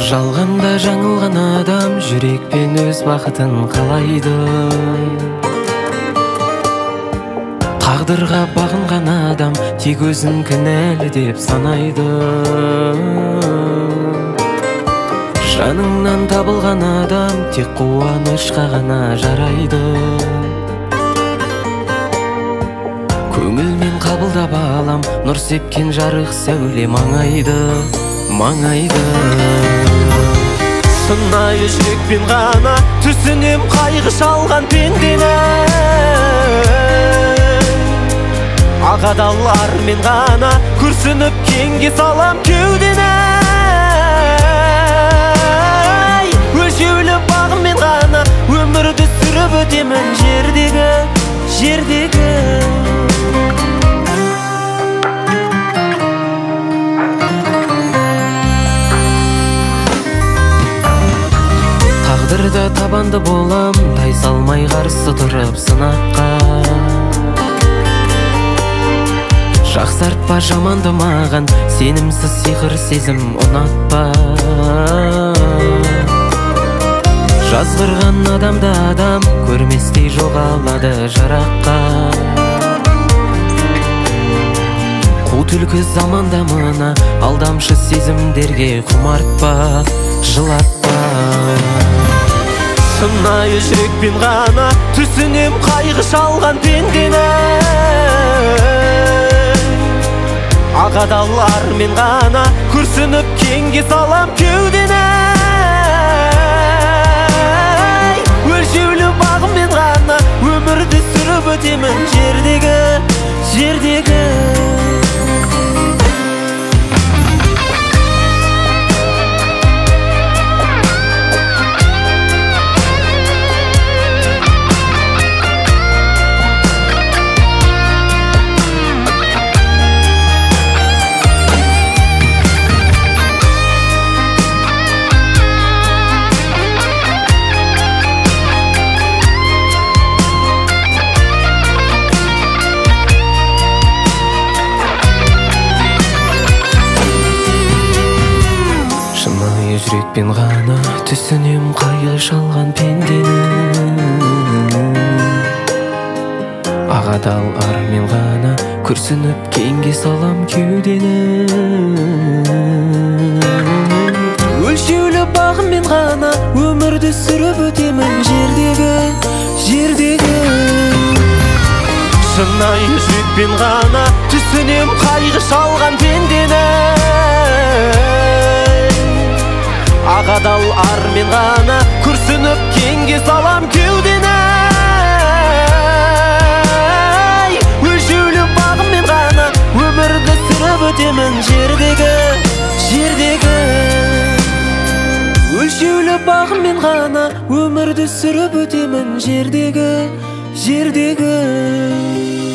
Жалғанда жаңылған адам жүрекпен өз бақытын қалайды. Тағдырға бағынған адам тек өзін кінәлі деп санайды. Жаныңнан табылған адам тек қуанышқа ғана жарайды. Көңілмен қабылдап алам, нұр сепкен жарық сәуле маңайды. Шынайы жүрекпен ғана түсінем қайғы шалған пендені. Ақ адалармен ғана күрсініп кеңге салам кеудені. Өлшеулі бағыммен ғана өмірді сүріп өтемін жердегі. Тағдырда табанды болам, тай салмай қарсы тұрып сынаққа. Жақсартпа жаманды маған, сенімсіз сиқыр сезім ұнатпа. Жазғырған адамды адам көрместей жоғалады жараққа. Қу түлкі заманда мына алдамшы сезімдерге құмартпа, жылатпа. Шынайы жүрекпен ғана түсінем қайғы шалған пендені. Ақ адалармен ғана күрсініп кеңге салам кеудені. Өлшеулі бағыммен ғана өмірді сүріп өтемін жердегі. Жүрекпен ғана түсінем қайғы шалған пендені. Ақ адал армен ғана күрсініп кеңге салам кеудені. Өлшеулі бағыммен ғана өмірді сүріп өтемін жердегі. Шынайы жүрекпен ғана түсінем қайғы шалған пендені. Ақ адал армен ғана күрсініп кеңге салам кеудені. Өлшеулі бағыммен ғана өмірді сүріп өтемін жердегі. Өлшеулі бағыммен ғана өмірді сүріп өтемін жердегі.